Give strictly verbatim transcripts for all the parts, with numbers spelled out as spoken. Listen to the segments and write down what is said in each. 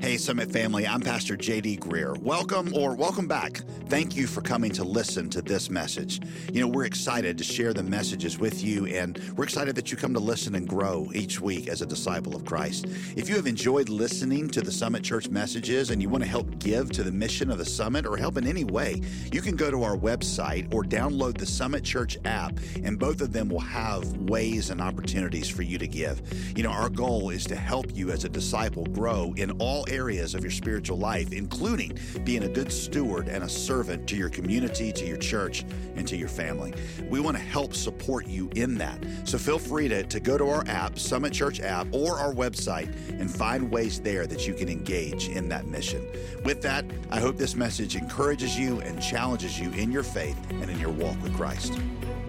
Hey, Summit family, I'm Pastor J D Greer. Welcome or welcome back. Thank you for coming to listen to this message. You know, we're excited to share the messages with you, and we're excited that you come to listen and grow each week as a disciple of Christ. If you have enjoyed listening to the Summit Church messages and you want to help give to the mission of the Summit or help in any way, you can go to our website or download the Summit Church app, and both of them will have ways and opportunities for you to give. You know, our goal is to help you as a disciple grow in all areas of your spiritual life, including being a good steward and a servant to your community, to your church, and to your family. We want to help support you in that. So feel free to, to go to our app, Summit Church app, or our website and find ways there that you can engage in that mission. With that, I hope this message encourages you and challenges you in your faith and in your walk with Christ.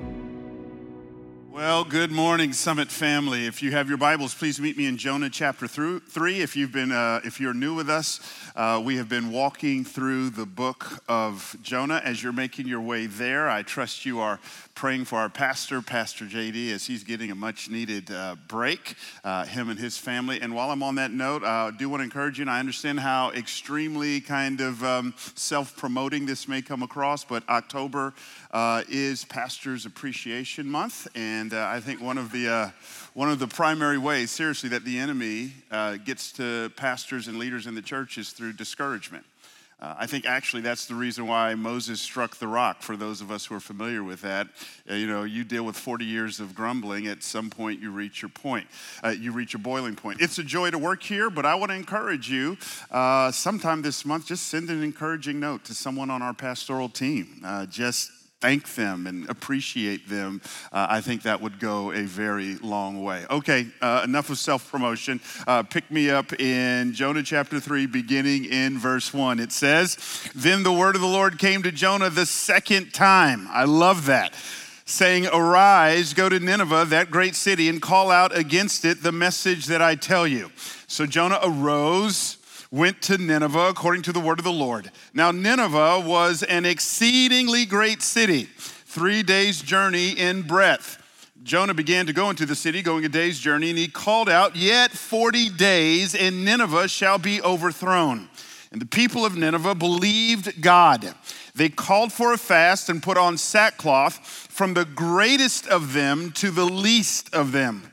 Well, good morning, Summit family. If you have your Bibles, please meet me in Jonah chapter three. If you've been, uh, if you're new with us, uh, we have been walking through the book of Jonah. As you're making your way there, I trust you are praying for our pastor, Pastor J D, as he's getting a much-needed uh, break, uh, him and his family. And while I'm on that note, I uh, do want to encourage you, and I understand how extremely kind of um, self-promoting this may come across, but October uh, is Pastor's Appreciation Month, and uh, I think one of the uh, one of the primary ways, seriously, that the enemy uh, gets to pastors and leaders in the church is through discouragement. Uh, I think actually that's the reason why Moses struck the rock, for those of us who are familiar with that. Uh, you know, you deal with forty years of grumbling, at some point you reach your point. Uh, you reach a boiling point. It's a joy to work here, but I want to encourage you, uh, sometime this month, just send an encouraging note to someone on our pastoral team. Uh, just thank them and appreciate them. Uh, I think that would go a very long way. Okay, uh, enough of self-promotion. Uh, pick me up in Jonah chapter three, beginning in verse one. It says, "Then the word of the Lord came to Jonah the second time." I love that. Saying, "Arise, go to Nineveh, that great city, and call out against it the message that I tell you." So Jonah arose, went to Nineveh according to the word of the Lord. Now Nineveh was an exceedingly great city, three days' journey in breadth. Jonah began to go into the city, going a day's journey, and he called out, "Yet forty days, and Nineveh shall be overthrown." And the people of Nineveh believed God. They called for a fast and put on sackcloth, from the greatest of them to the least of them.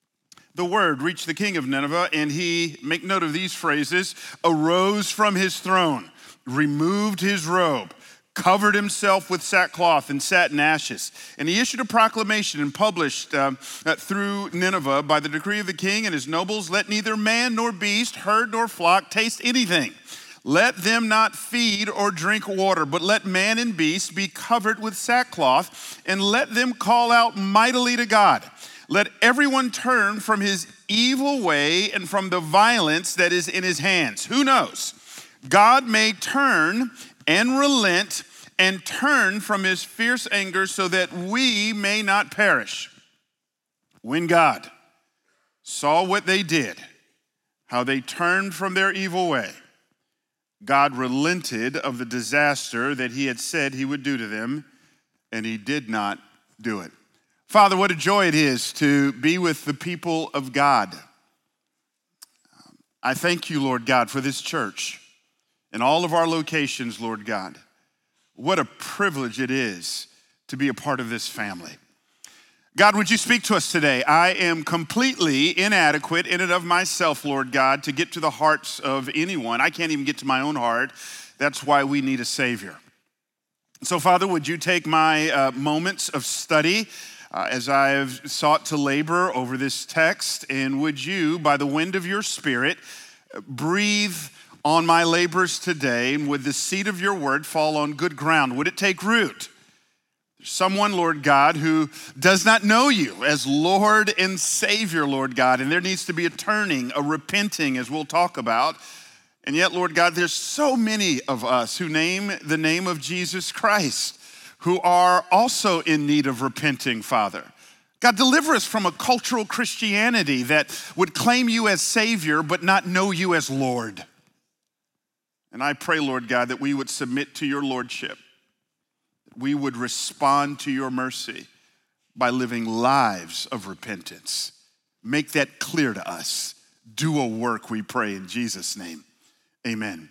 The word reached the king of Nineveh, and he, make note of these phrases, arose from his throne, removed his robe, covered himself with sackcloth and sat in ashes. And he issued a proclamation and published uh, through Nineveh by the decree of the king and his nobles, "Let neither man nor beast, herd nor flock taste anything. Let them not feed or drink water, but let man and beast be covered with sackcloth, and let them call out mightily to God. Let everyone turn from his evil way and from the violence that is in his hands." Who knows? God may turn and relent and turn from his fierce anger so that we may not perish. When God saw what they did, how they turned from their evil way, God relented of the disaster that he had said he would do to them, and he did not do it. Father, what a joy it is to be with the people of God. I thank you, Lord God, for this church and all of our locations, Lord God. What a privilege it is to be a part of this family. God, would you speak to us today? I am completely inadequate in and of myself, Lord God, to get to the hearts of anyone. I can't even get to my own heart. That's why we need a Savior. So, Father, would you take my uh, moments of study Uh, as I have sought to labor over this text, and would you, by the wind of your Spirit, breathe on my labors today, and would the seed of your word fall on good ground? Would it take root? There's someone, Lord God, who does not know you as Lord and Savior, Lord God, and there needs to be a turning, a repenting, as we'll talk about. And yet, Lord God, there's so many of us who name the name of Jesus Christ, who are also in need of repenting, Father. God, deliver us from a cultural Christianity that would claim you as Savior but not know you as Lord. And I pray, Lord God, that we would submit to your Lordship. We would respond to your mercy by living lives of repentance. Make that clear to us. Do a work, we pray in Jesus' name. Amen.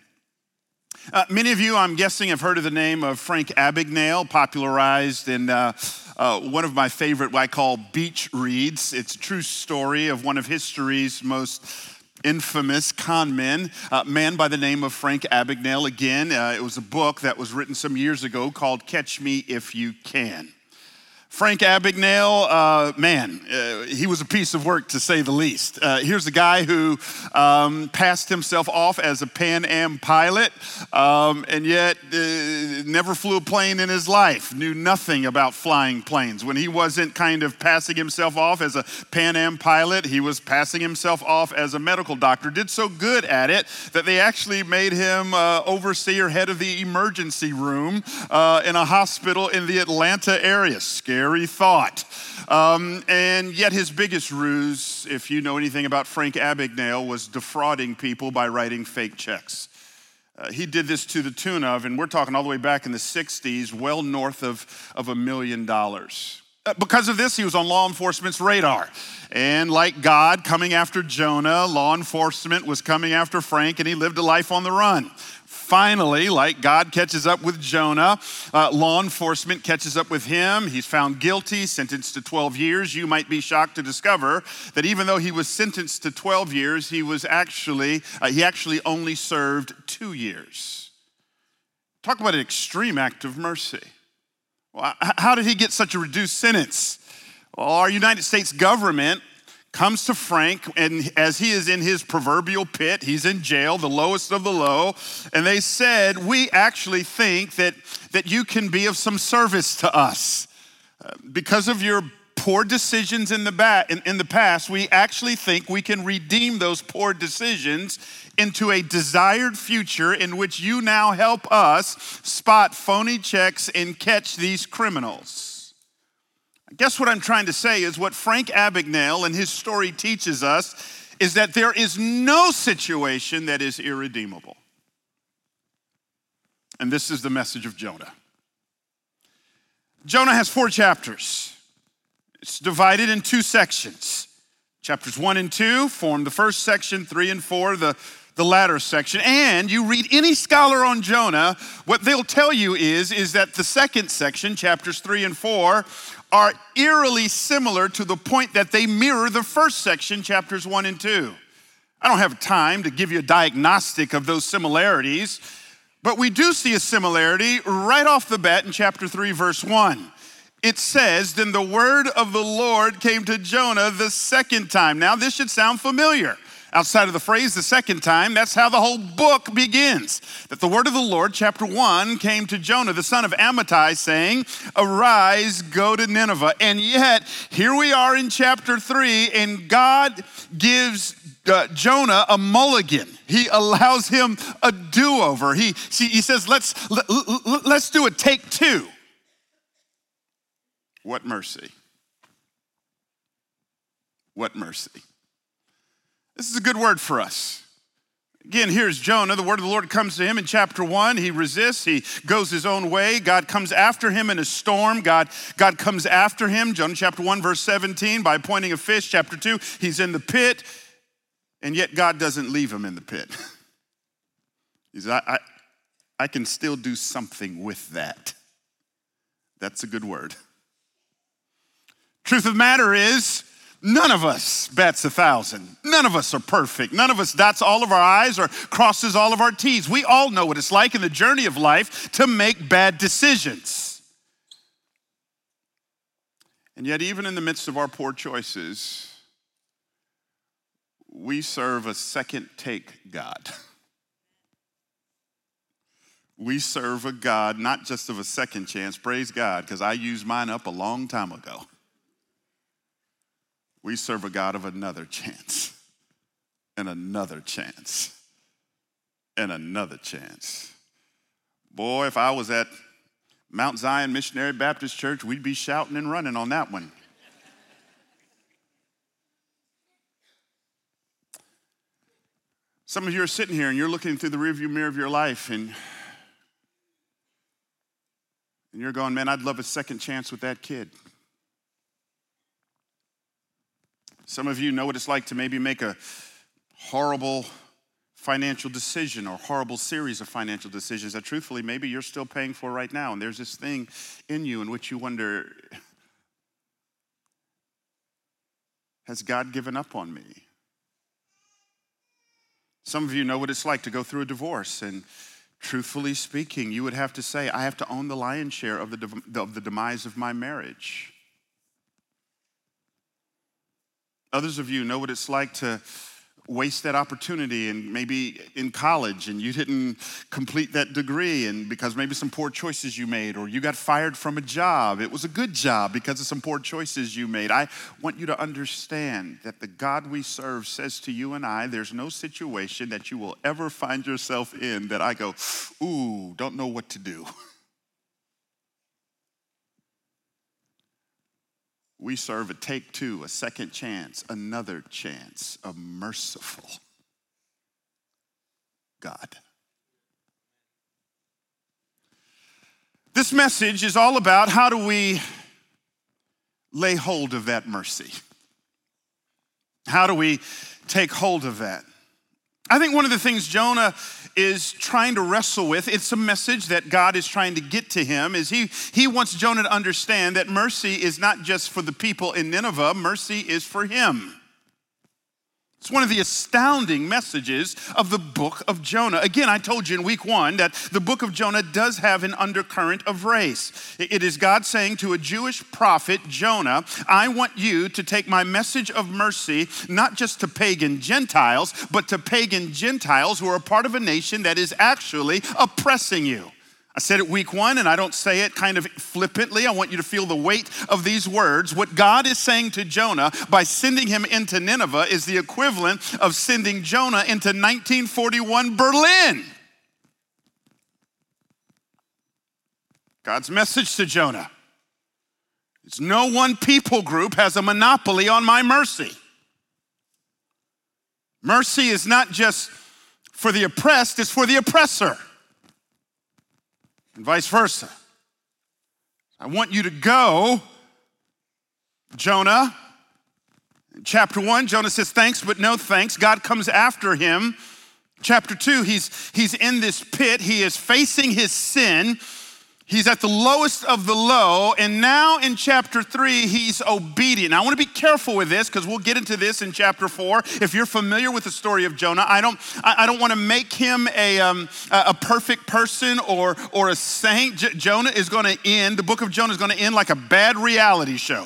Uh, many of you, I'm guessing, have heard of the name of Frank Abagnale, popularized in uh, uh, one of my favorite, what I call beach reads. It's a true story of one of history's most infamous con men, a man by the name of Frank Abagnale. Again, uh, it was a book that was written some years ago called Catch Me If You Can. Frank Abagnale, uh, man, uh, he was a piece of work to say the least. Uh, here's a guy who um, passed himself off as a Pan Am pilot, um, and yet uh, never flew a plane in his life, knew nothing about flying planes. When he wasn't kind of passing himself off as a Pan Am pilot, he was passing himself off as a medical doctor. Did so good at it that they actually made him uh, overseer, head of the emergency room uh, in a hospital in the Atlanta area. Scary thought. Um, and yet his biggest ruse, if you know anything about Frank Abagnale, was defrauding people by writing fake checks. Uh, he did this to the tune of, and we're talking all the way back in the sixties, well north of, of a million dollars. Uh, because of this, he was on law enforcement's radar. And like God coming after Jonah, law enforcement was coming after Frank, and he lived a life on the run. Finally, like God catches up with Jonah, uh, law enforcement catches up with him. He's found guilty, sentenced to twelve years. You might be shocked to discover that even though he was sentenced to twelve years, he was actually, uh, he actually only served two years. Talk about an extreme act of mercy. Well, how did he get such a reduced sentence? Well, our United States government comes to Frank, and as he is in his proverbial pit, he's in jail, the lowest of the low, and they said, we actually think that, that you can be of some service to us. Uh, because of your poor decisions in the, ba- in, in the past, we actually think we can redeem those poor decisions into a desired future in which you now help us spot phony checks and catch these criminals. I guess what I'm trying to say is what Frank Abagnale and his story teaches us is that there is no situation that is irredeemable. And this is the message of Jonah. Jonah has four chapters. It's divided in two sections. Chapters one and two form the first section, three and four, the, the latter section. And you read any scholar on Jonah, what they'll tell you is, is that the second section, chapters three and four, are eerily similar to the point that they mirror the first section, chapters one and two. I don't have time to give you a diagnostic of those similarities, but we do see a similarity right off the bat in chapter three, verse one. It says, then the word of the Lord came to Jonah the second time. Now, this should sound familiar. Outside of the phrase the second time, that's how the whole book begins. That the word of the Lord, chapter one, came to Jonah, the son of Amittai, saying, arise, go to Nineveh. And yet, here we are in chapter three, and God gives uh, Jonah a mulligan. He allows him a do-over. He, see, he says, let's, let, let's do a take two. What mercy. What mercy. This is a good word for us. Again, here's Jonah. The word of the Lord comes to him in chapter one. He resists. He goes his own way. God comes after him in a storm. God, God comes after him. Jonah chapter one, verse seventeen, by appointing a fish. Chapter two, he's in the pit. And yet God doesn't leave him in the pit. He says, I, I, I can still do something with that. That's a good word. Truth of the matter is, none of us bats a thousand. None of us are perfect. None of us dots all of our I's or crosses all of our T's. We all know what it's like in the journey of life to make bad decisions. And yet, even in the midst of our poor choices, we serve a second take God. We serve a God not just of a second chance, praise God, because I used mine up a long time ago. We serve a God of another chance, and another chance, and another chance. Boy, if I was at Mount Zion Missionary Baptist Church, we'd be shouting and running on that one. Some of you are sitting here and you're looking through the rearview mirror of your life, and, and you're going, man, I'd love a second chance with that kid. Some of you know what it's like to maybe make a horrible financial decision or horrible series of financial decisions that truthfully maybe you're still paying for right now. And there's this thing in you in which you wonder, has God given up on me? Some of you know what it's like to go through a divorce, and truthfully speaking, you would have to say, I have to own the lion's share of the, of the demise of my marriage. Others of you know what it's like to waste that opportunity and maybe in college and you didn't complete that degree and because maybe some poor choices you made, or you got fired from a job. It was a good job because of some poor choices you made. I want you to understand that the God we serve says to you and I, there's no situation that you will ever find yourself in that I go, ooh, don't know what to do. We serve a take two, a second chance, another chance, a merciful God. This message is all about how do we lay hold of that mercy? How do we take hold of that? I think one of the things Jonah is trying to wrestle with, it's a message that God is trying to get to him, is he, he wants Jonah to understand that mercy is not just for the people in Nineveh, mercy is for him. It's one of the astounding messages of the book of Jonah. Again, I told you in week one that the book of Jonah does have an undercurrent of race. It is God saying to a Jewish prophet, Jonah, I want you to take my message of mercy, not just to pagan Gentiles, but to pagan Gentiles who are a part of a nation that is actually oppressing you. I said it week one, and I don't say it kind of flippantly. I want you to feel the weight of these words. What God is saying to Jonah by sending him into Nineveh is the equivalent of sending Jonah into nineteen forty-one Berlin. God's message to Jonah is no one people group has a monopoly on my mercy. Mercy is not just for the oppressed, it's for the oppressor. And vice versa. I want you to go, Jonah. In chapter one, Jonah says thanks, but no thanks. God comes after him. Chapter two, he's, he's in this pit. He is facing his sin. He's at the lowest of the low. And now in chapter three, he's obedient. Now, I want to be careful with this because we'll get into this in chapter four. If you're familiar with the story of Jonah, I don't, I don't want to make him a, um, a perfect person or, or a saint. J- Jonah is going to end, the book of Jonah is going to end like a bad reality show.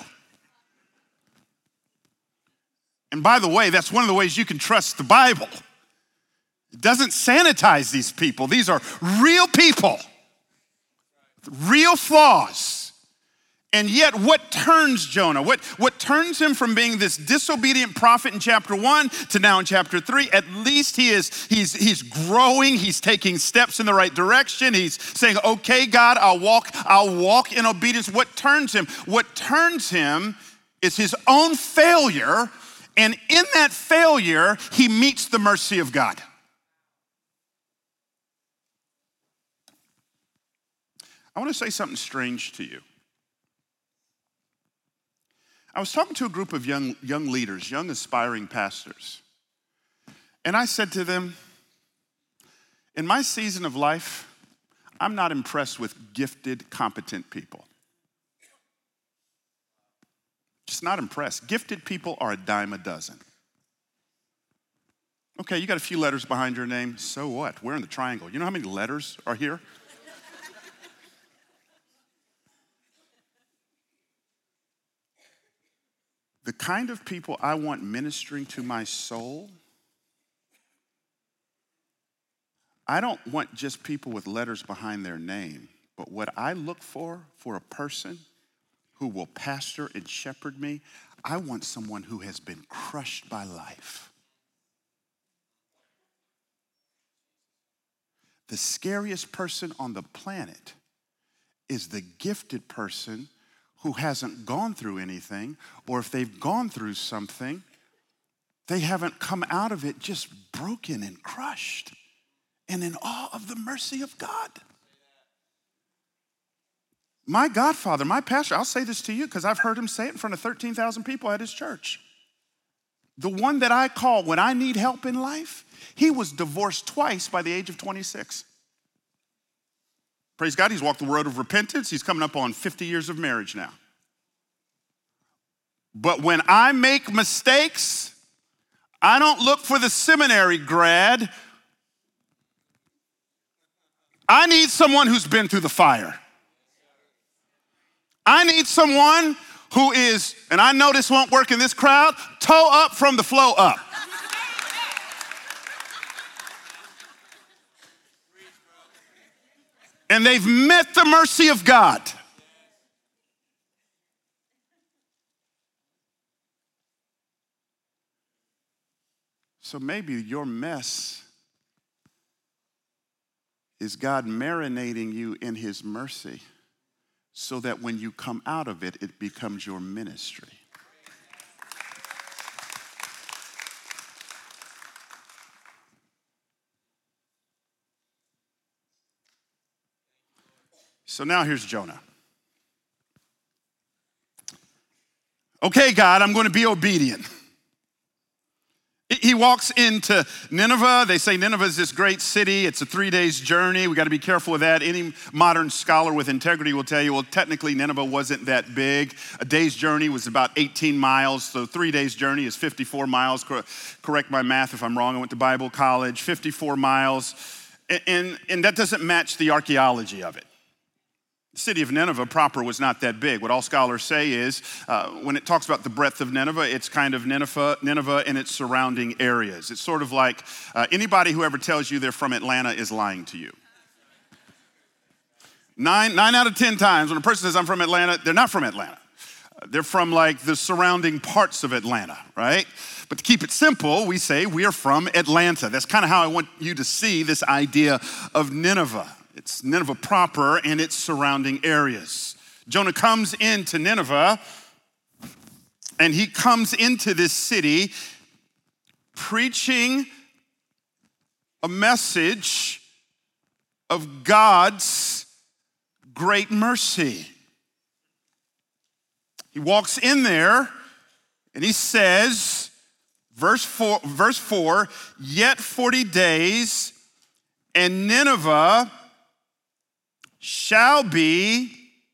And by the way, that's one of the ways you can trust the Bible. It doesn't sanitize these people. These are real people. Real flaws. And yet what turns Jonah, what, what turns him from being this disobedient prophet in chapter one to now in chapter three, at least he is, he's, he's growing, he's taking steps in the right direction. He's saying, okay, God, I'll walk, I'll walk in obedience. What turns him? What turns him is his own failure. And in that failure, he meets the mercy of God. I want to say something strange to you. I was talking to a group of young, young leaders, young aspiring pastors. And I said to them, in my season of life, I'm not impressed with gifted, competent people. Just not impressed. Gifted people are a dime a dozen. Okay, you got a few letters behind your name. So what? We're in the triangle. You know how many letters are here? The kind of people I want ministering to my soul, I don't want just people with letters behind their name, but what I look for for a person who will pastor and shepherd me, I want someone who has been crushed by life. The scariest person on the planet is the gifted person who hasn't gone through anything, or if they've gone through something, they haven't come out of it just broken and crushed and in awe of the mercy of God. My godfather, my pastor, I'll say this to you because I've heard him say it in front of thirteen thousand people at his church. the one that I call when I need help in life, he was divorced twice by the age of twenty-six. Praise God, he's walked the road of repentance. He's coming up on fifty years of marriage now. But when I make mistakes, I don't look for the seminary grad. I need someone who's been through the fire. I need someone who is, and I know this won't work in this crowd, toe up from the flow up. And they've met the mercy of God. So maybe your mess is God marinating you in his mercy so that when you come out of it, it becomes your ministry. So now here's Jonah. Okay, God, I'm going to be obedient. He walks into Nineveh. They say Nineveh is this great city. It's a three days journey. We got to be careful with that. Any modern scholar with integrity will tell you, well, technically Nineveh wasn't that big. A day's journey was about eighteen miles. So three days journey is fifty-four miles. Correct my math if I'm wrong. I went to Bible college. fifty-four miles. And, and, and that doesn't match the archaeology of it. The city of Nineveh proper was not that big. What all scholars say is, uh, when it talks about the breadth of Nineveh, it's kind of Nineveh, Nineveh and its surrounding areas. It's sort of like uh, anybody who ever tells you they're from Atlanta is lying to you. Nine, nine out of ten times when a person says I'm from Atlanta, they're not from Atlanta. Uh, they're from like the surrounding parts of Atlanta, right? But to keep it simple, we say we are from Atlanta. That's kind of how I want you to see this idea of Nineveh. It's Nineveh proper and its surrounding areas. Jonah comes into Nineveh, and he comes into this city preaching a message of God's great mercy. He walks in there and he says, verse four, verse four, yet forty days and Nineveh shall be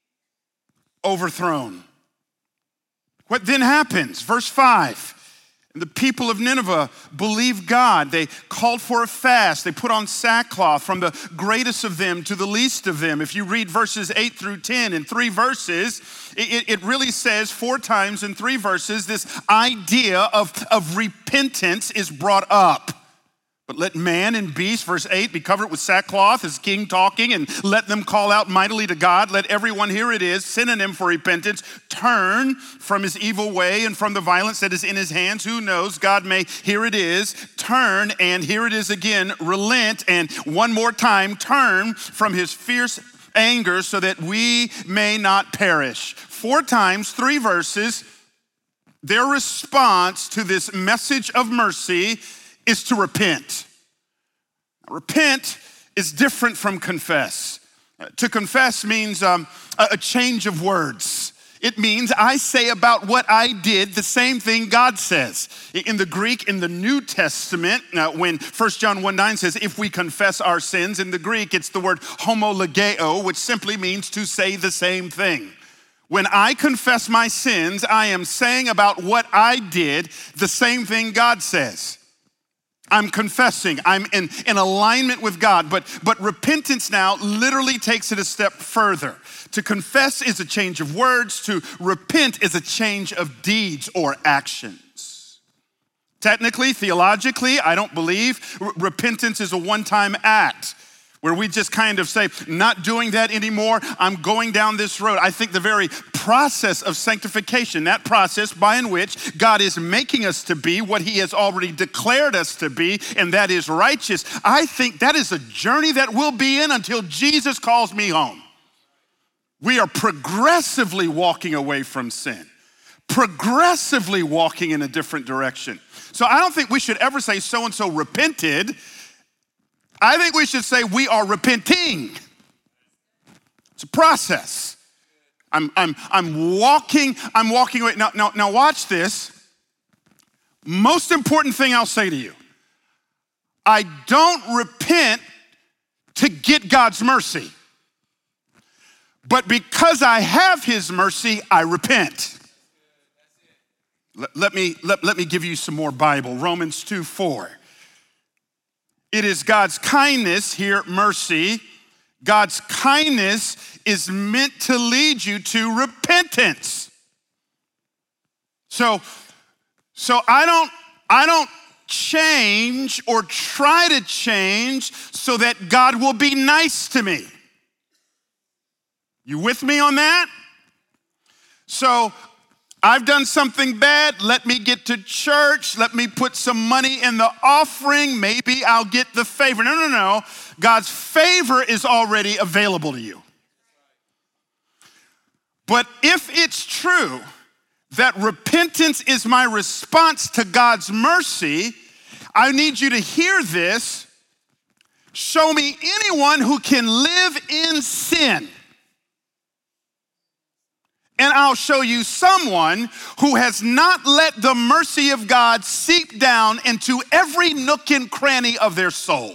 overthrown. What then happens? Verse five, and the people of Nineveh believed God. They called for a fast. They put on sackcloth from the greatest of them to the least of them. If you read verses eight through ten in three verses, it, it really says four times in three verses, this idea of, of repentance is brought up. But let man and beast, verse eight, be covered with sackcloth as king talking, and let them call out mightily to God. Let everyone, here it is, synonym for repentance, turn from his evil way and from the violence that is in his hands. Who knows? God may, here it is, turn, and here it is again, relent, and one more time, turn from his fierce anger so that we may not perish. Four times, three verses, their response to this message of mercy is to repent. Repent is different from confess. To confess means um, a change of words. It means I say about what I did the same thing God says. In the Greek, in the New Testament, uh, when First John one nine says, if we confess our sins, in the Greek, it's the word homologeo, which simply means to say the same thing. When I confess my sins, I am saying about what I did the same thing God says. I'm confessing, I'm in, in alignment with God, but, but repentance now literally takes it a step further. To confess is a change of words, to repent is a change of deeds or actions. Technically, theologically, I don't believe r- repentance is a one-time act where we just kind of say, not doing that anymore, I'm going down this road. I think the very process of sanctification, that process by in which God is making us to be what he has already declared us to be, and that is righteous, I think that is a journey that we'll be in until Jesus calls me home. We are progressively walking away from sin, progressively walking in a different direction. So I don't think we should ever say so-and-so repented. I think we should say we are repenting. It's a process. I'm, I'm, I'm walking, I'm walking away. Now, now, now watch this. Most important thing I'll say to you, I don't repent to get God's mercy. But because I have his mercy, I repent. Let, let, me, let, let me give you some more Bible. Romans two four. It is God's kindness, here mercy. God's kindness is meant to lead you to repentance. So, so I don't, I don't change or try to change so that God will be nice to me. You with me on that? So I've done something bad. Let me get to church. Let me put some money in the offering. Maybe I'll get the favor. No, no, no. God's favor is already available to you. But if it's true that repentance is my response to God's mercy, I need you to hear this. Show me anyone who can live in sin, and I'll show you someone who has not let the mercy of God seep down into every nook and cranny of their soul.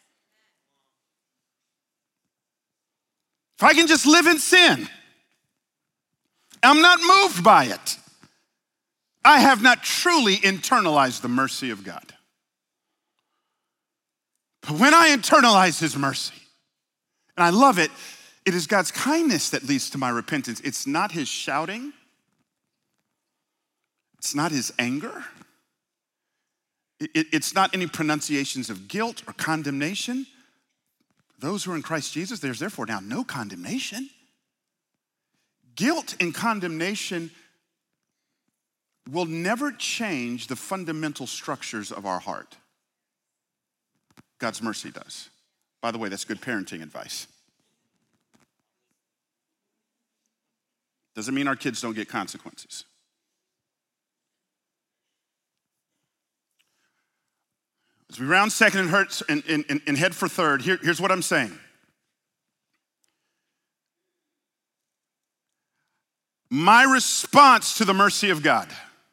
If I can just live in sin, I'm not moved by it, I have not truly internalized the mercy of God. But when I internalize his mercy, and I love it, it is God's kindness that leads to my repentance. It's not his shouting. It's not his anger. It, it, it's not any pronunciations of guilt or condemnation. Those who are in Christ Jesus, there's therefore now no condemnation. Guilt and condemnation will never change the fundamental structures of our heart. God's mercy does. By the way, that's good parenting advice. Doesn't mean our kids don't get consequences. As we round second and, hurt, and, and, and head for third, here, here's what I'm saying. My response to the mercy of God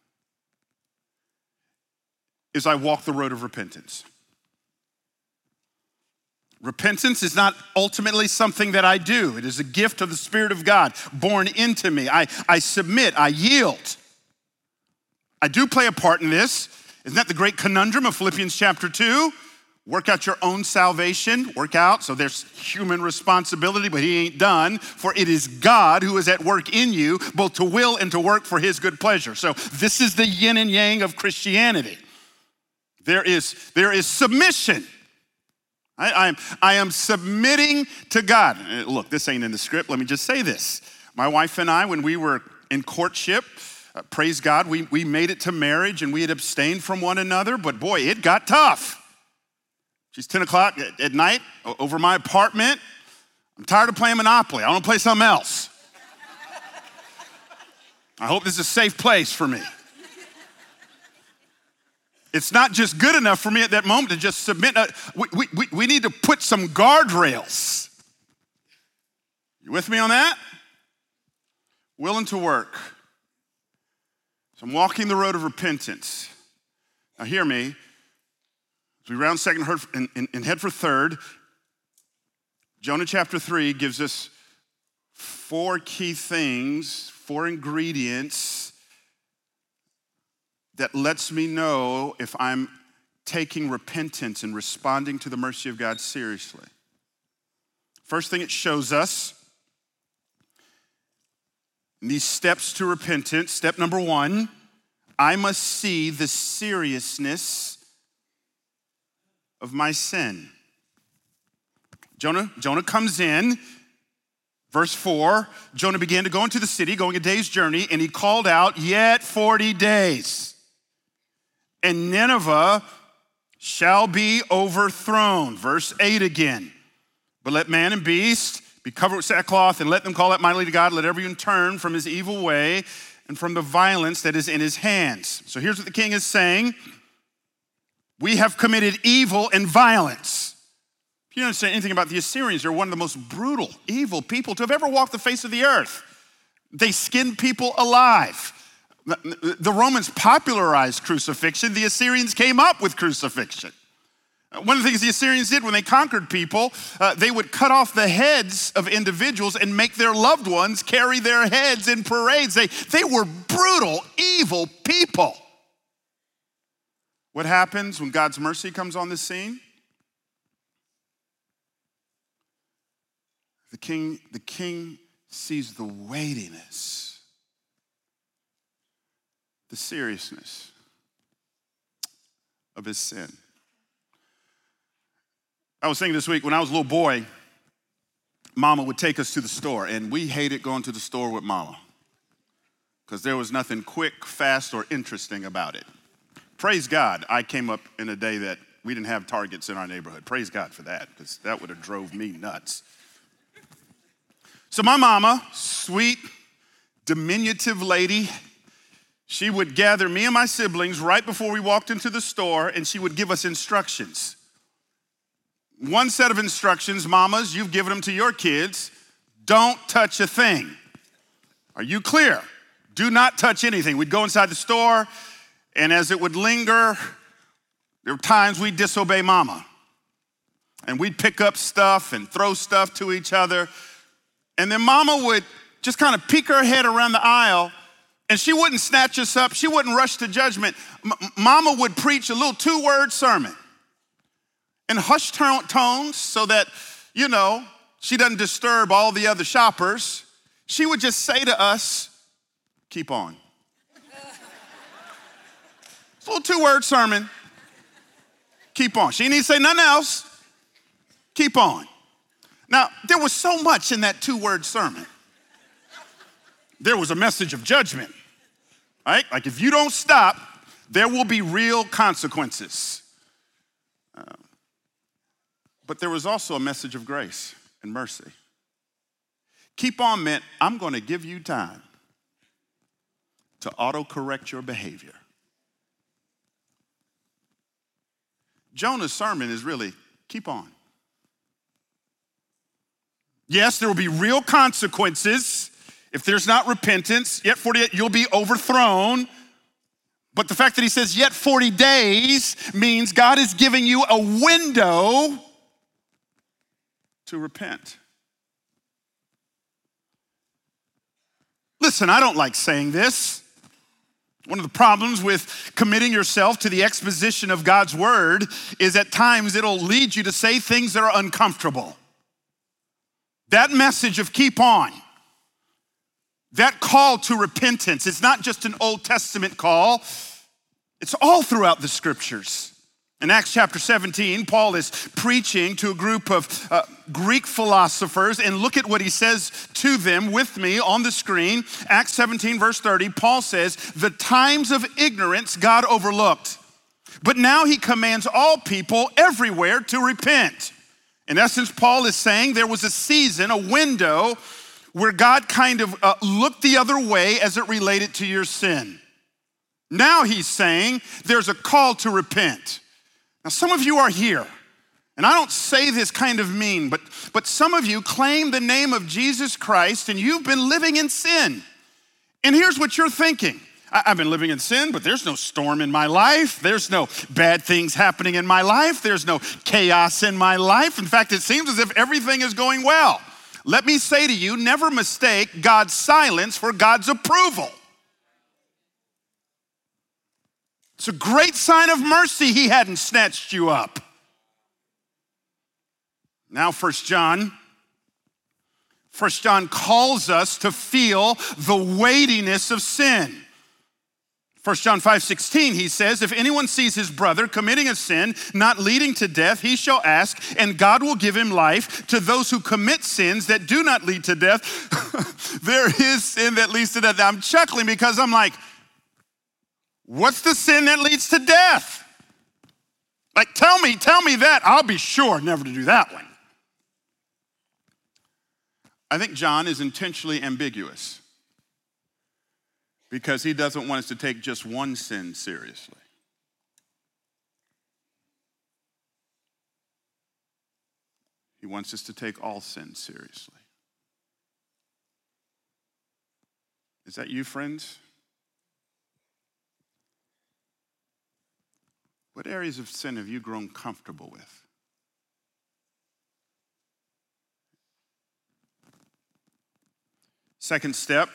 is I walk the road of repentance. Repentance is not ultimately something that I do. It is a gift of the Spirit of God born into me. I, I submit, I yield. I do play a part in this. Isn't that the great conundrum of Philippians chapter two? Work out your own salvation, work out. So there's human responsibility, but he ain't done. For it is God who is at work in you, both to will and to work for his good pleasure. So this is the yin and yang of Christianity. There is, there is submission. I, I, am, I am submitting to God. Look, this ain't in the script. Let me just say this. My wife and I, when we were in courtship, uh, praise God, we, we made it to marriage and we had abstained from one another, but boy, it got tough. She's ten o'clock at, at night over my apartment. I'm tired of playing Monopoly. I want to play something else. I hope this is a safe place for me. It's not just good enough for me at that moment to just submit. We, we, we, we need to put some guardrails. You with me on that? Willing to work. So I'm walking the road of repentance. Now hear me. As we round second and, and, and head for third, Jonah chapter three gives us four key things, four ingredients that lets me know if I'm taking repentance and responding to the mercy of God seriously. First thing it shows us, in these steps to repentance, step number one, I must see the seriousness of my sin. Jonah, Jonah comes in, verse four, Jonah began to go into the city, going a day's journey, and he called out, yet forty days. And Nineveh shall be overthrown. Verse eight again. But let man and beast be covered with sackcloth, and let them call out mightily to God. Let everyone turn from his evil way and from the violence that is in his hands. So here's what the king is saying. We have committed evil and violence. If you don't understand anything about the Assyrians, they're one of the most brutal, evil people to have ever walked the face of the earth. They skinned people alive. The Romans popularized crucifixion. The Assyrians came up with crucifixion. One of the things the Assyrians did when they conquered people, uh, they would cut off the heads of individuals and make their loved ones carry their heads in parades. They, they were brutal, evil people. What happens when God's mercy comes on the scene? The king, the king sees the weightiness, the seriousness of his sin. I was thinking this week, when I was a little boy, Mama would take us to the store, and we hated going to the store with Mama because there was nothing quick, fast, or interesting about it. Praise God, I came up in a day that we didn't have Targets in our neighborhood. Praise God for that, because that would have drove me nuts. So my mama, sweet, diminutive lady, she would gather me and my siblings right before we walked into the store, and she would give us instructions. One set of instructions, mamas, you've given them to your kids. Don't touch a thing. Are you clear? Do not touch anything. We'd go inside the store, and as it would linger, there were times we'd disobey mama. And we'd pick up stuff and throw stuff to each other. And then mama would just kind of peek her head around the aisle, and she wouldn't snatch us up. She wouldn't rush to judgment. M- mama would preach a little two-word sermon in hushed tones so that, you know, she doesn't disturb all the other shoppers. She would just say to us, keep on. It's a little two-word sermon. Keep on. She didn't need to say nothing else. Keep on. Now, there was so much in that two-word sermon. There was a message of judgment, right? Like if you don't stop, there will be real consequences. Uh, but there was also a message of grace and mercy. Keep on meant I'm going to give you time to auto-correct your behavior. Jonah's sermon is really, keep on. Yes, there will be real consequences. If there's not repentance, yet forty-eight, you'll be overthrown. But the fact that he says yet forty days means God is giving you a window to repent. Listen, I don't like saying this. One of the problems with committing yourself to the exposition of God's word is at times it'll lead you to say things that are uncomfortable. That message of keep on, that call to repentance, it's not just an Old Testament call, it's all throughout the scriptures. In Acts chapter seventeen, Paul is preaching to a group of uh, Greek philosophers, and look at what he says to them with me on the screen. Acts seventeen, verse thirty, Paul says, the times of ignorance God overlooked, but now he commands all people everywhere to repent. In essence, Paul is saying there was a season, a window, where God kind of uh, looked the other way as it related to your sin. Now he's saying there's a call to repent. Now, some of you are here, and I don't say this kind of mean, but, but some of you claim the name of Jesus Christ, and you've been living in sin. And here's what you're thinking. I've been living in sin, but there's no storm in my life. There's no bad things happening in my life. There's no chaos in my life. In fact, it seems as if everything is going well. Let me say to you, never mistake God's silence for God's approval. It's a great sign of mercy he hadn't snatched you up. Now, First John. First John calls us to feel the weightiness of sin. First John five sixteen, he says, if anyone sees his brother committing a sin not leading to death, he shall ask, and God will give him life. To those who commit sins that do not lead to death, there is sin that leads to death. I'm chuckling because I'm like, what's the sin that leads to death? Like, tell me, tell me that. I'll be sure never to do that one. I think John is intentionally ambiguous because he doesn't want us to take just one sin seriously. He wants us to take all sin seriously. Is that you, friends? What areas of sin have you grown comfortable with? Second step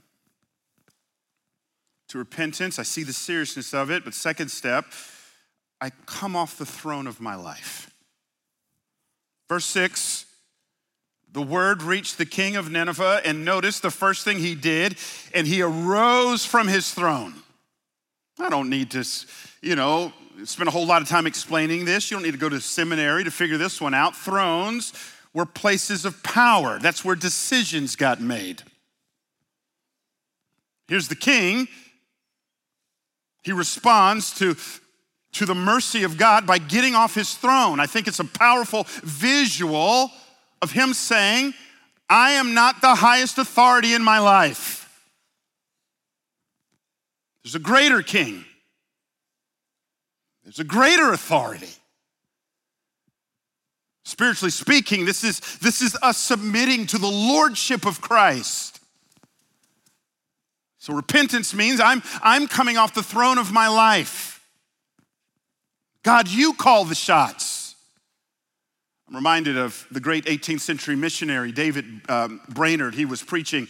to repentance, I see the seriousness of it, but second step, I come off the throne of my life. Verse six, the word reached the king of Nineveh, and notice the first thing he did, and he arose from his throne. I don't need to, you know, spend a whole lot of time explaining this. You don't need to go to seminary to figure this one out. Thrones were places of power. That's where decisions got made. Here's the king. He responds to, to the mercy of God by getting off his throne. I think it's a powerful visual of him saying, I am not the highest authority in my life. There's a greater king. There's a greater authority. Spiritually speaking, this is, this is us submitting to the lordship of Christ. So repentance means I'm, I'm coming off the throne of my life. God, you call the shots. I'm reminded of the great eighteenth century missionary, David um, Brainerd. He was preaching,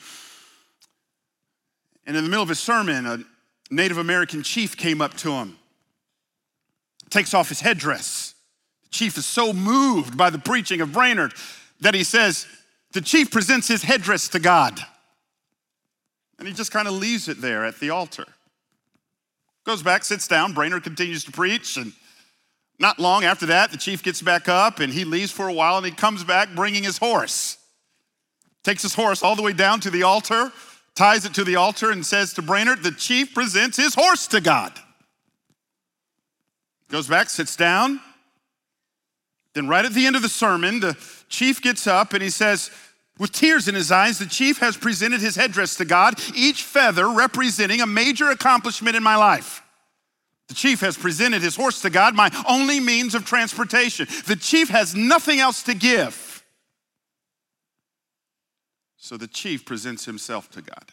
and in the middle of his sermon, a Native American chief came up to him, takes off his headdress. The chief is so moved by the preaching of Brainerd that he says, the chief presents his headdress to God. And he just kind of leaves it there at the altar. Goes back, sits down, Brainerd continues to preach, and not long after that, the chief gets back up and he leaves for a while and he comes back bringing his horse. Takes his horse all the way down to the altar, ties it to the altar and says to Brainerd, the chief presents his horse to God. Goes back, sits down. Then right at the end of the sermon, the chief gets up and he says, with tears in his eyes, the chief has presented his headdress to God, each feather representing a major accomplishment in my life. The chief has presented his horse to God, my only means of transportation. The chief has nothing else to give. So the chief presents himself to God.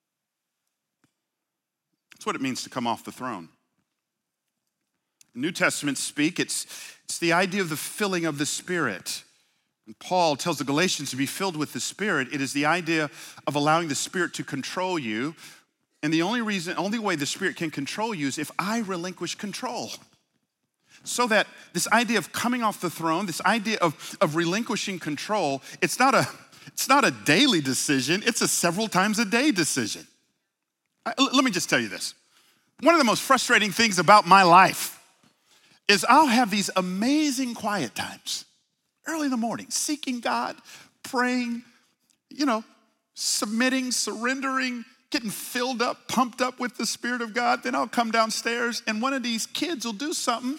That's what it means to come off the throne. The New Testament speak, it's, it's the idea of the filling of the Spirit. And Paul tells the Galatians to be filled with the Spirit. It is the idea of allowing the Spirit to control you. And the only reason, only way the Spirit can control you is if I relinquish control. So that this idea of coming off the throne, this idea of, of relinquishing control, it's not a, it's not a daily decision, it's a several times a day decision. I, let me just tell you this. One of the most frustrating things about my life is I'll have these amazing quiet times. Early in the morning, seeking God, praying, you know, submitting, surrendering, getting filled up, pumped up with the Spirit of God. Then I'll come downstairs and one of these kids will do something.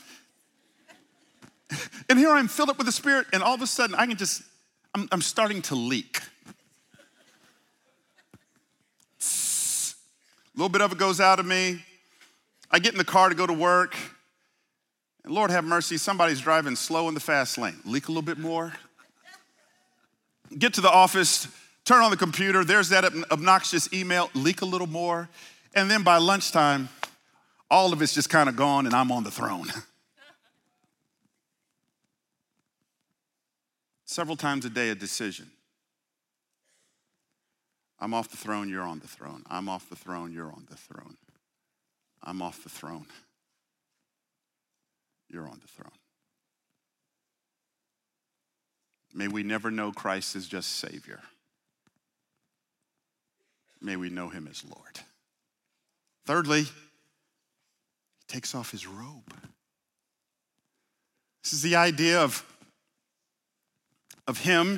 And here I'm filled up with the Spirit and all of a sudden I can just, I'm, I'm starting to leak. A little bit of it goes out of me. I get in the car to go to work. And Lord have mercy, somebody's driving slow in the fast lane. Leak a little bit more. Get to the office, turn on the computer, there's that obnoxious email, leak a little more. And then by lunchtime, all of it's just kind of gone and I'm on the throne. Several times a day, a decision. I'm off the throne, you're on the throne. I'm off the throne, you're on the throne. I'm off the throne. You're on the throne. May we never know Christ as just Savior. May we know him as Lord. Thirdly, he takes off his robe. This is the idea of, of him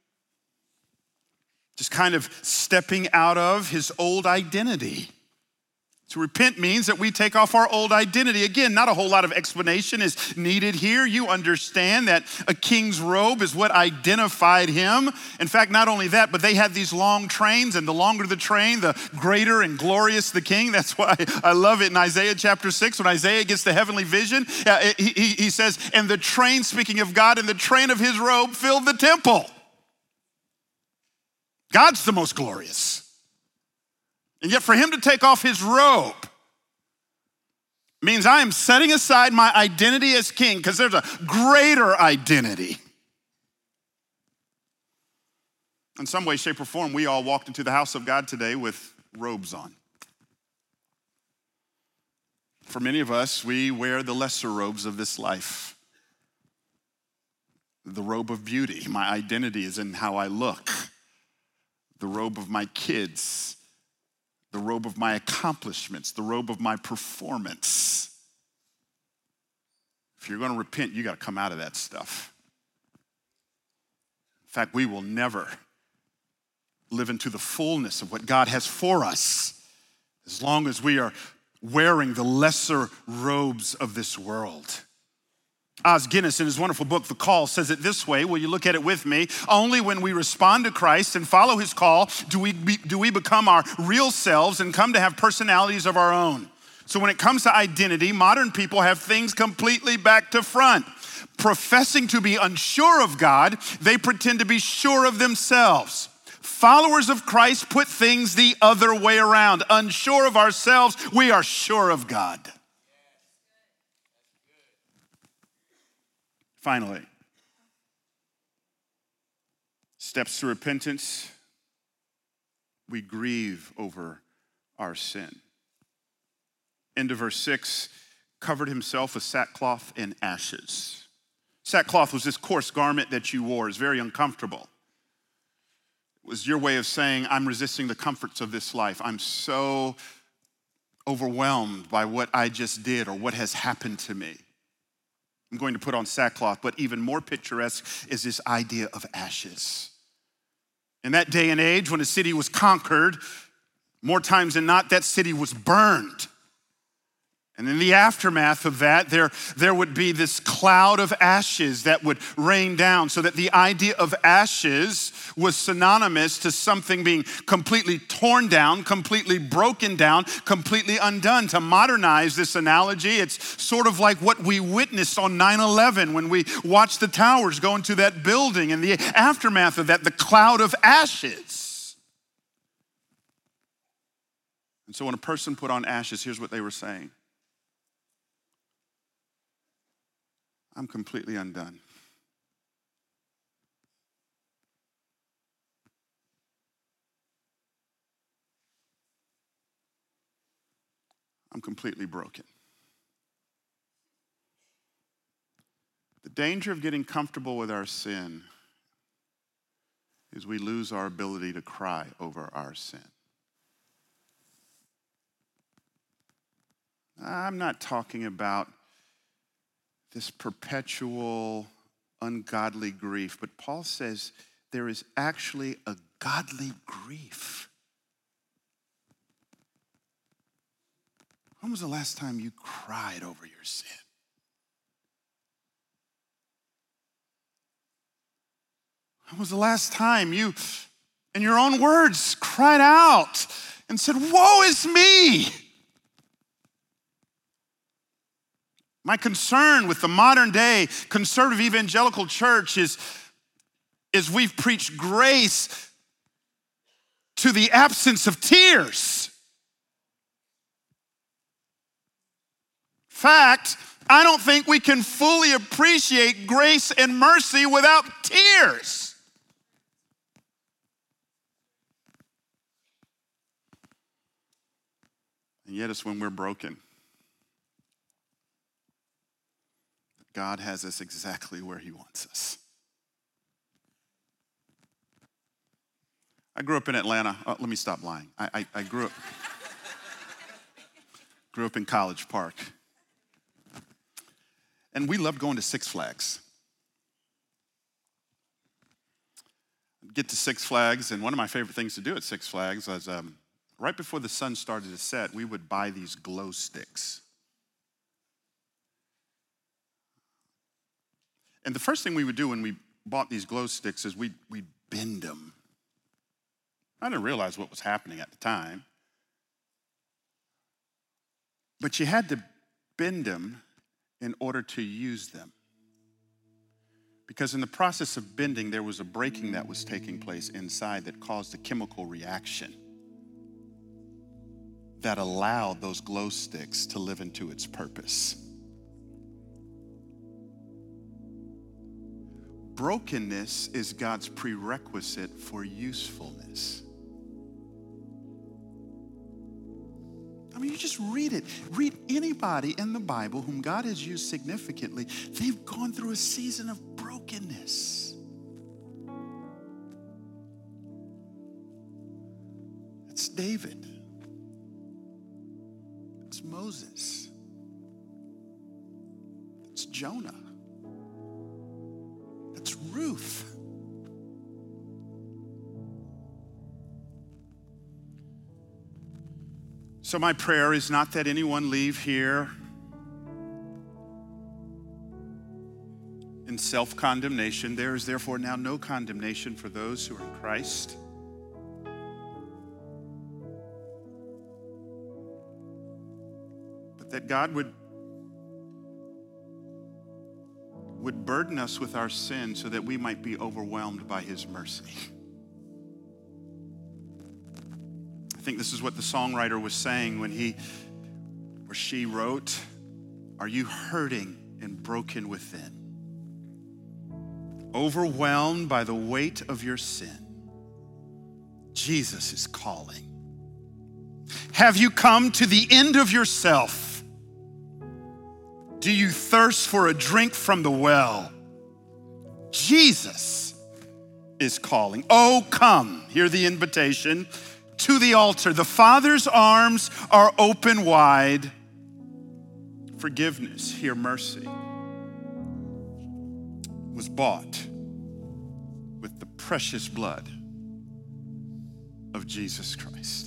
just kind of stepping out of his old identity. To repent means that we take off our old identity. Again, not a whole lot of explanation is needed here. You understand that a king's robe is what identified him. In fact, not only that, but they had these long trains, and the longer the train, the greater and glorious the king. That's why I love it in Isaiah chapter six, when Isaiah gets the heavenly vision, uh, he, he, he says, and the train, speaking of God, and the train of his robe filled the temple. God's the most glorious. And yet for him to take off his robe means I am setting aside my identity as king because there's a greater identity. In some way, shape, or form, we all walked into the house of God today with robes on. For many of us, we wear the lesser robes of this life. The robe of beauty. My identity is in how I look. The robe of my kids. The robe of my accomplishments. The robe of my performance. If you're going to repent, you got to come out of that stuff. In fact, we will never live into the fullness of what God has for us as long as we are wearing the lesser robes of this world. Os Guinness, in his wonderful book, The Call, says it this way. Will you look at it with me? Only when we respond to Christ and follow his call do we, be, do we become our real selves and come to have personalities of our own. So when it comes to identity, modern people have things completely back to front. Professing to be unsure of God, they pretend to be sure of themselves. Followers of Christ put things the other way around. Unsure of ourselves, we are sure of God. Finally, steps to repentance, we grieve over our sin. End of verse six, covered himself with sackcloth and ashes. Sackcloth was this coarse garment that you wore. It's very uncomfortable. It was your way of saying, I'm resisting the comforts of this life. I'm so overwhelmed by what I just did or what has happened to me. I'm going to put on sackcloth, but even more picturesque is this idea of ashes. In that day and age, when a city was conquered, more times than not, that city was burned. And in the aftermath of that, there, there would be this cloud of ashes that would rain down, so that the idea of ashes was synonymous to something being completely torn down, completely broken down, completely undone. To modernize this analogy, it's sort of like what we witnessed on nine eleven when we watched the towers go into that building, and the aftermath of that, the cloud of ashes. And so when a person put on ashes, here's what they were saying. I'm completely undone. I'm completely broken. The danger of getting comfortable with our sin is we lose our ability to cry over our sin. I'm not talking about this perpetual, ungodly grief. But Paul says there is actually a godly grief. When was the last time you cried over your sin? When was the last time you, in your own words, cried out and said, woe is me? My concern with the modern day conservative evangelical church is, is we've preached grace to the absence of tears. In fact, I don't think we can fully appreciate grace and mercy without tears. And yet it's when we're broken God has us exactly where he wants us. I grew up in Atlanta. Oh, let me stop lying. I, I, I grew up grew up in College Park. And we loved going to Six Flags. I'd get to Six Flags, and one of my favorite things to do at Six Flags was um, right before the sun started to set, we would buy these glow sticks. And the first thing we would do when we bought these glow sticks is we'd, we'd bend them. I didn't realize what was happening at the time. But you had to bend them in order to use them. Because in the process of bending, there was a breaking that was taking place inside that caused a chemical reaction that allowed those glow sticks to live into its purpose. Brokenness is God's prerequisite for usefulness. I mean, you just read it. Read anybody in the Bible whom God has used significantly. They've gone through a season of brokenness. It's David. It's Moses. It's Jonah. It's Ruth. So my prayer is not that anyone leave here in self-condemnation. There is therefore now no condemnation for those who are in Christ. But that God would, would burden us with our sin so that we might be overwhelmed by his mercy. I think this is what the songwriter was saying when he or she wrote, "Are you hurting and broken within? Overwhelmed by the weight of your sin? Jesus is calling. Have you come to the end of yourself? Do you thirst for a drink from the well? Jesus is calling. Oh, come," hear the invitation, "to the altar. The Father's arms are open wide. Forgiveness, hear mercy, was bought with the precious blood of Jesus Christ."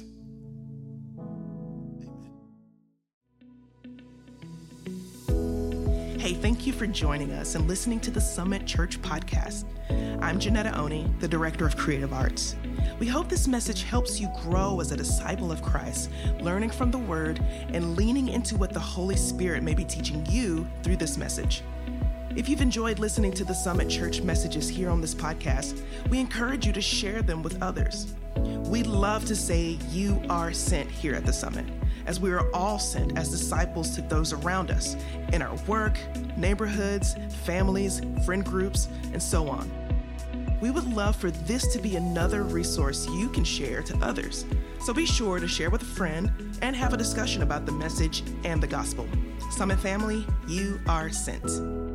Amen. Hey, thank you for joining us and listening to the Summit Church podcast. I'm Janetta Oni, the Director of Creative Arts. We hope this message helps you grow as a disciple of Christ, learning from the Word and leaning into what the Holy Spirit may be teaching you through this message. If you've enjoyed listening to the Summit Church messages here on this podcast, we encourage you to share them with others. We love to say you are sent here at the Summit, as we are all sent as disciples to those around us in our work, neighborhoods, families, friend groups, and so on. We would love for this to be another resource you can share to others. So be sure to share with a friend and have a discussion about the message and the gospel. Summit family, you are sent.